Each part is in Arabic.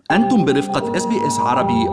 أنتم برفقة SBS عربي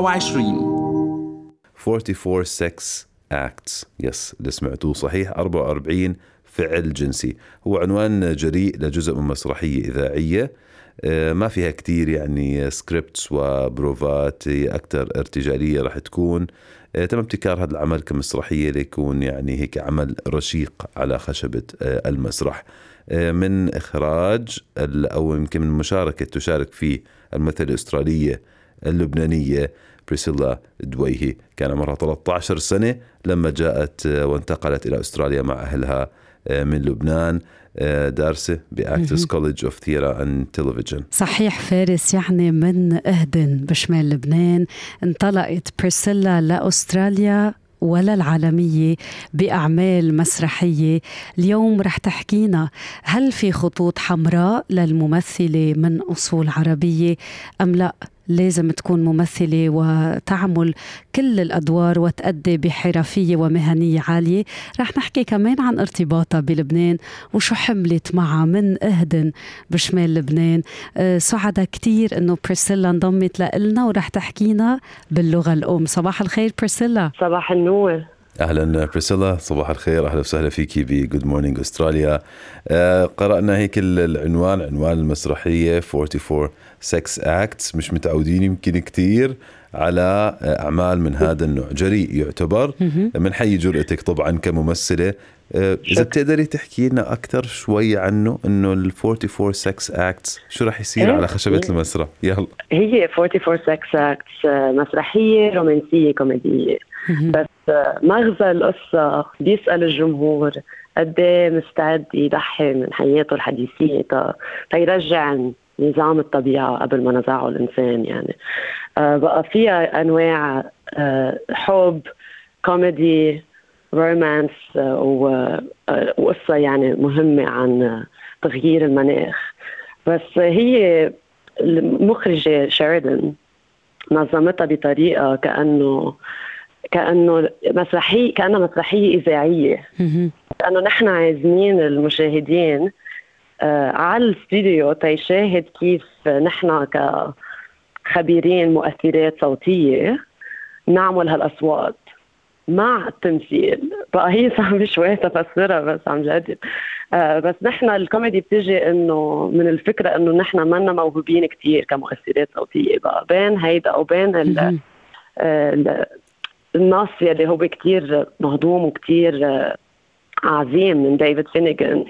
24. 44 sex acts. يس اللي سمعتوه صحيح، 44 فعل جنسي. هو عنوان جريء لجزء من مسرحية إذاعية ما فيها كتير يعني سكريبتس وبروفات، أكتر ارتجالية راح تكون. تم ابتكار هذا العمل كمسرحية ليكون يعني هيك عمل رشيق على خشبة المسرح، من إخراج أو يمكن من مشاركة تشارك فيه الممثلة الأسترالية اللبنانية بريسيلا دويهي. كان عمرها 13 سنة لما جاءت وانتقلت إلى أستراليا مع أهلها من لبنان، دارسة بأكترز كوليدج أوف ثياتر أند تلفزيون. صحيح فارس، يعني من أهدن بشمال لبنان انطلقت بريسيلا لأستراليا ولا العالمية بأعمال مسرحية. اليوم رح تحكينا هل في خطوط حمراء للممثلة من أصول عربية أم لا؟ لازم تكون ممثلة وتعمل كل الأدوار وتأدي بحرفية ومهنية عالية. رح نحكي كمان عن ارتباطها بلبنان وشو حملت معها من أهدن بشمال لبنان. سعدة كتير إنه بريسيلا انضمت لنا ورح تحكينا باللغة الأم. صباح الخير بريسيلا. صباح النور. أهلا بريسيلا، صباح الخير، أهلا وسهلا فيكي بجود مورنينج أستراليا. قرأنا هيك العنوان، عنوان المسرحية 44 sex acts. مش متعودين يمكن كتير على أعمال من هذا النوع، جريء يعتبر. من حي جرأتك طبعا كممثلة. إذا بتقدري تحكي لنا أكتر شوي عنه، إنه ال 44 sex acts شو رح يصير على خشبة المسرح؟ يلا. هي 44 sex acts مسرحية رومانسية كوميدية، بس مغزى القصة بيسأل الجمهور قد ايه مستعد يضحي من حياته الحديثية تيرجع نظام الطبيعة قبل ما نزعه الإنسان. يعني بقى فيها أنواع حب، كوميدي، رومانس، وقصة يعني مهمة عن تغيير المناخ. بس هي المخرجة شيردن نظمتها بطريقة كأنه مسرحية إذاعية، لأنه نحن عايزين المشاهدين على الاستديو تيشاهد كيف نحن كخبيرين مؤثرات صوتية نعمل هالأصوات مع التمثيل. بقى هي صعبة شوية تفسرها، بس عم جدد. بس نحن الكوميدي بتجي إنه من الفكرة إنه نحن منا موهوبين كتير كمؤثرات صوتية، بقى بين هيدا وبين النص اللي هو كتير مهضوم وكتير عظيم من ديفيد فينيغان.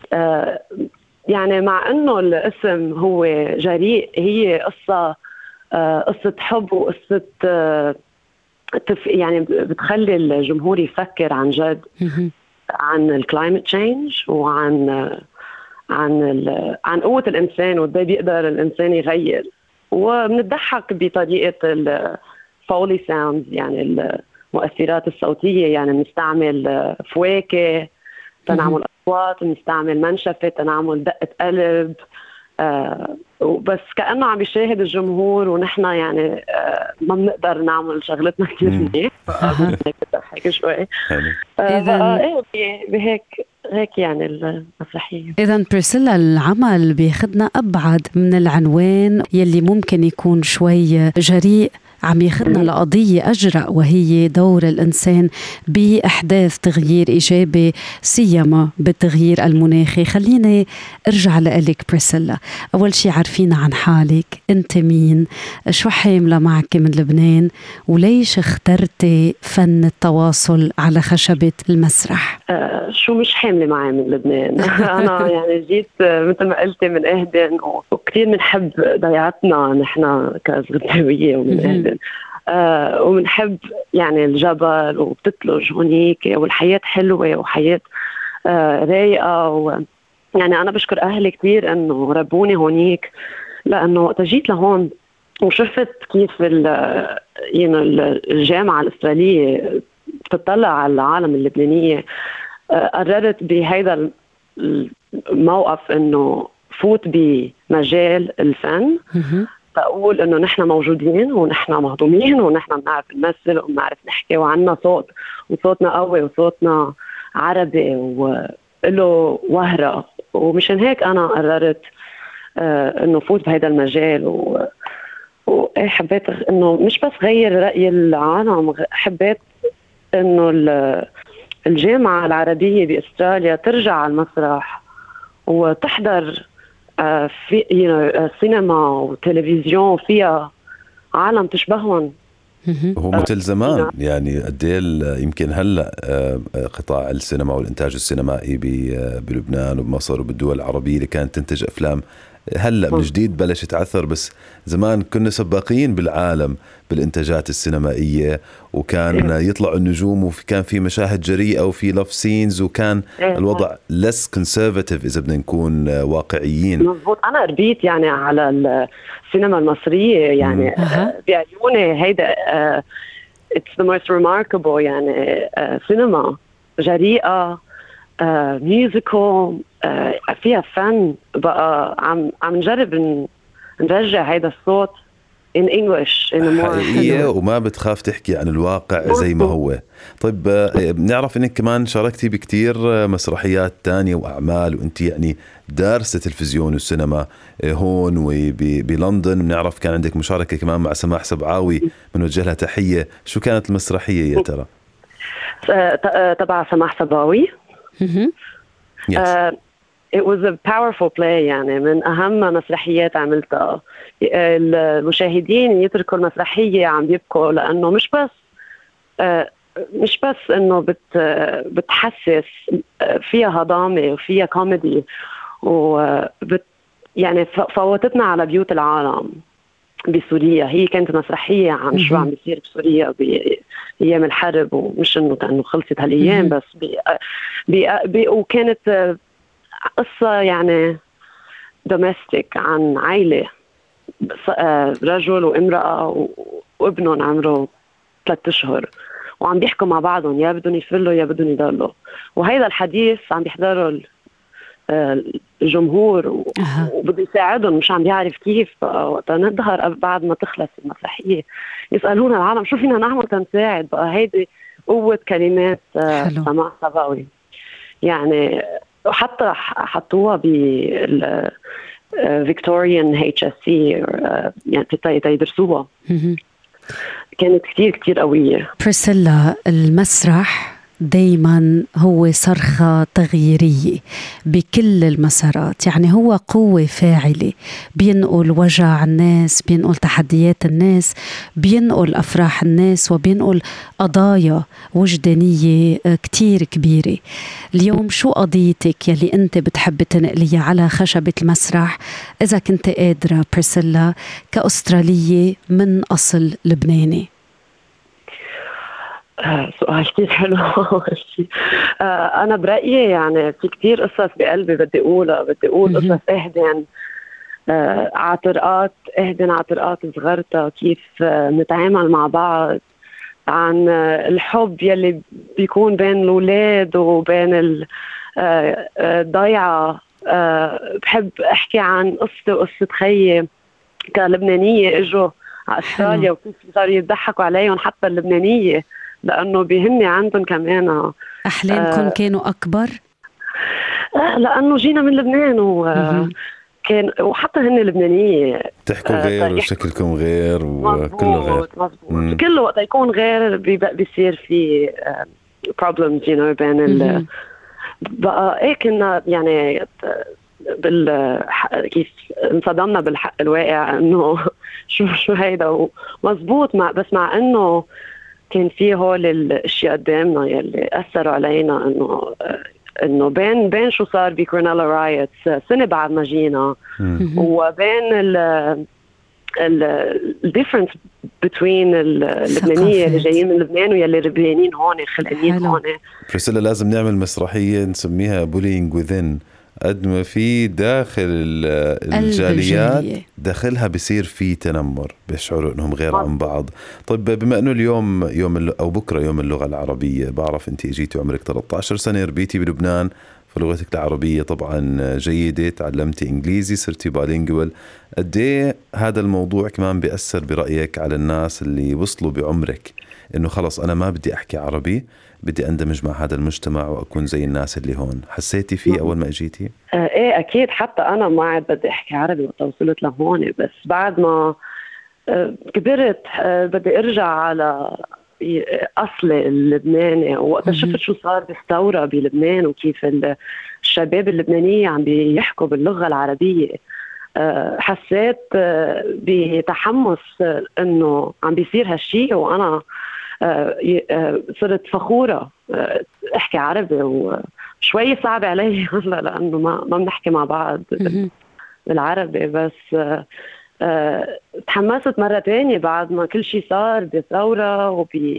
يعني مع انه الاسم هو جريء، هي قصة حب وقصة يعني بتخلي الجمهور يفكر عن جد عن الكلايمت تشينج وعن عن قوة الإنسان وإزاي بيقدر الإنسان يغير. وبنضحك بطريقة الفولي ساوندز، يعني المؤثرات الصوتية. يعني بنستعمل فواكه تنعمل أصوات، بنستعمل منشفة تنعمل دقة قلب، بس كأنه عم يشاهد الجمهور ونحن يعني ما بنقدر نعمل شغلتنا كتير منيح. بضحك شوي. بهيك يعني المسرحية. إذن بريسيلا، العمل بياخدنا أبعد من العنوان يلي ممكن يكون شوي جريء، عم ياخدنا لقضية أجرأ، وهي دور الإنسان بأحداث تغيير إيجابي، سيما بالتغيير المناخي. خليني أرجع لك بريسيلا. أول شي عارفين عن حالك، أنت مين؟ شو حاملة معك من لبنان؟ وليش اخترتي فن التواصل على خشبة المسرح؟ شو مش حاملة معي من لبنان؟ أنا يعني جيت مثل ما قلتي من أهدن، وكثير بنحب ضيعتنا نحن كزغتاوية ومن أهدن. وبنحب يعني الجبل وبتتلج هونيك، والحياة حلوة وحياة رايقة. يعني أنا بشكر أهلي كتير أنه ربوني هونيك، لأنه وقت جيت لهون وشفت كيف الجامعة الإسرائيلية بتطلع على العالم اللبنانية، قررت بهذا الموقف أنه فوت بمجال الفن، تقول إنه نحن موجودين ونحن مهضومين ونحن بنعرف نمثل وبنعرف نحكي وعنا صوت، وصوتنا قوي وصوتنا عربي وله وهرة. ومشان هيك أنا قررت إنه فوت بهذا المجال ايه حبيت انه مش بس غير رأي العالم، حبيت انه الجامعة العربية بأستراليا ترجع على المسرح وتحضر في سينما وتلفزيون فيها عالم تشبههم. هو مثل زمان يعني قديل يمكن هلا قطاع السينما والإنتاج السينمائي بلبنان وبمصر وبالدول العربية اللي كانت تنتج أفلام هلا من جديد بلش يتعثر، بس زمان كنا سباقين بالعالم بالإنتاجات السينمائية، وكان يطلعوا النجوم وكان في مشاهد جريئة وفي لاف سينز، وكان الوضع less conservative إذا بدنا نكون واقعيين. مزبوط. أنا ربيت يعني على السينما المصرية يعني بعيوني هيدا it's the most remarkable يعني سينما جريئة ميوزيكال فيها فن. بقى عم نجرب نرجع هيدا الصوت in English حقيقية وما بتخاف تحكي عن الواقع زي ما هو. طيب بنعرف انك كمان شاركتي بكتير مسرحيات تانية واعمال، وانت يعني دارسة تلفزيون والسينما هون وبلندن. بنعرف كان عندك مشاركة كمان مع سماح سبعاوي، بنوجه لها تحية. شو كانت المسرحية يا ترى؟ تبع سماح سبعاوي. It was a powerful play يعني من أهم مسرحيات عملتها. المشاهدين يتركوا المسرحية عم يبكوا، لأنه مش بس إنه بتحسس، فيها هضامة وفيها كوميدي، يعني فوتتنا على بيوت العالم بسوريا. هي كانت مسرحية عن شو عم بيصير بسوريا بأيام الحرب، ومش إنه خلصت هالأيام بس وكانت قصة يعني دوميستيك عن عائلة، رجل وامرأة وابنهم عمره 3 أشهر، وعم بيحكوا مع بعضهم يا بدهم يفلوا يا بدهم يضلوا. وهذا الحديث عم بيحضروا الجمهور وبده يساعدهم، مش عم بيعرف كيف. وقتا نظهر بعد ما تخلص المسرحية يسألون العالم شو فينا نعمل تنساعد. بقى هيدي قوة كلمات سماح سبعاوي يعني. وحتى حطوها بال Victorian HSC يعني تيدرسوها. كانت كتير قوية. بريسيلا، المسرح دايما هو صرخة تغييرية بكل المسارات، يعني هو قوة فاعلة، بينقل وجع الناس، بينقل تحديات الناس، بينقل أفراح الناس، وبينقل قضايا وجدانية كتير كبيرة. اليوم شو قضيتك يلي أنت بتحب تنقليها على خشبة المسرح إذا كنت قادرة بريسيلا كأسترالية من أصل لبناني؟ سؤال كتير حلو. أنا برأيي يعني في كتير قصص بقلبي بدي أقولها. بدي أقول قصص إهدن عطرقات صغرتها، كيف نتعامل مع بعض، عن الحب يلي بيكون بين الأولاد وبين الضيعة. بحب أحكي عن قصة خيي كلبنانية إجوا على أستراليا، وكيف صاروا يضحكوا عليهم حتى اللبنانية، لأنه بيهمني عندهم كمان أحلامكم كانوا أكبر. لأنه جينا من لبنان كان وحتى هن لبنانية، تحكوا غير وشكلكم غير وكله غير. مزبوط. كل وقت يكون غير بيصير في problems بين بقى إيه. كنا يعني كيف انصدمنا بالحق الواقع إنه شو هيدا مزبوط. بس مع إنه كان في هول الاشياء قدامنا يلي اثروا علينا، انه بين شو صار بكورنيلا رايتس سنه بعد ما جينا، وبين الديفرنس بين اللبنانيه اللي جايين من لبنان واللي ربيانين هون خلقانين هون. بريسيلا لازم نعمل مسرحيه نسميها بولينج وذن. قد ما في داخل الجاليات داخلها بيصير في تنمر، بيشعروا انهم غير عن بعض. طيب بما انه اليوم او بكره يوم اللغه العربيه، بعرف انت اجيتي عمرك 13 سنه، ربيتي بلبنان، فلغتك العربيه طبعا جيده، تعلمتي انجليزي، صرتي بالينجوال. قد ايه هذا الموضوع كمان بيأثر برايك على الناس اللي وصلوا بعمرك انه خلص انا ما بدي احكي عربي، بدي اندمج مع هذا المجتمع واكون زي الناس اللي هون؟ حسيتي فيه اول ما اجيتي؟ ايه اكيد. حتى انا ما عاد بدي احكي عربي وقت وصلت لهون، بس بعد ما كبرت بدي ارجع على اصلي اللبناني، وقت شفت شو صار بالثوره بلبنان وكيف الشباب اللبنانيه عم بيحكوا باللغه العربيه، حسيت بتحمس انه عم بيصير هالشيء، وانا صرت فخوره احكي عربي. وشوي صعب علي هلا لانه ما بنحكي مع بعض بالعربي، بس تحمست مرة تانية بعد ما كل شيء صار بثورة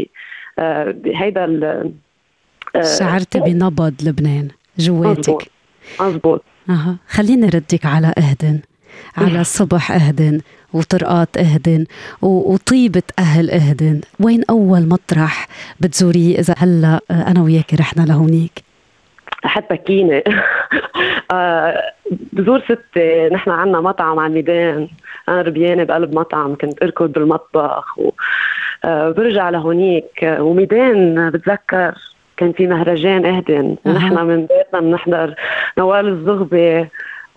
بهيدا شعرت بنبض لبنان جواتك. مزبوط. خليني ردك على أهدن، على صبح أهدن وطرقات أهدن وطيبة أهل أهدن. وين أول مطرح بتزوريه إذا هلأ أنا وياك رحنا لهونيك؟ حتى كينة بزور ستي. نحن عنا مطعم على الميدان، أنا ربيانة بقلب مطعم، كنت أركض بالمطبخ وبرجع لهونيك. وميدان بتذكر كان في مهرجان أهدن، ونحن من بيتنا بنحضر نوال الزغبي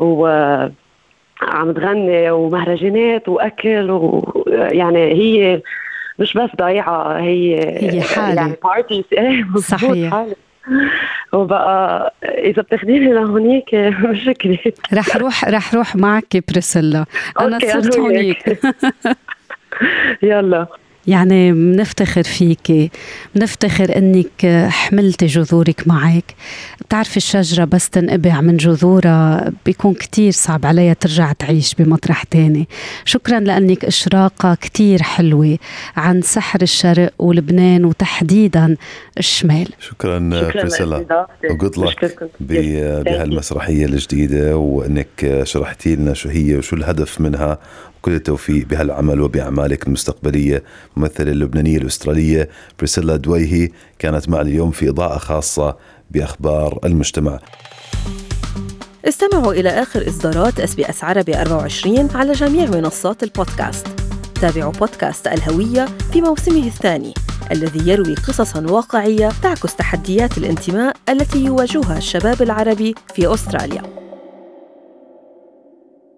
وعم تغني ومهرجانات وأكل يعني هي مش بس ضيعة، هي حالة يعني بارتيز. صحيح. حالة. وبقى إذا بتاخديني لهونيك مشكلة. رح روح معك بريسيلا، أنا صرت هونيك. يلا. يعني منفتخر فيكي، منفتخر انك حملتي جذورك معك. بتعرفي الشجرة بس تنقبع من جذورها بيكون كتير صعب عليها ترجع تعيش بمطرح تاني. شكرا لأنك إشراقة كتير حلوة عن سحر الشرق ولبنان وتحديدا الشمال. شكرا بريسيلا، وجود لك بهالمسرحية الجديدة، وأنك شرحتي لنا شو هي وشو الهدف منها. كل التوفيق بهالعمل وبأعمالك المستقبلية. ممثلة اللبنانية الأسترالية بريسيلا دويهي كانت معنا اليوم في إضاءة خاصة بأخبار المجتمع. استمعوا إلى آخر إصدارات SBS عربي 24 على جميع منصات البودكاست. تابعوا بودكاست الهوية في موسمه الثاني الذي يروي قصصاً واقعية تعكس تحديات الانتماء التي يواجهها الشباب العربي في أستراليا.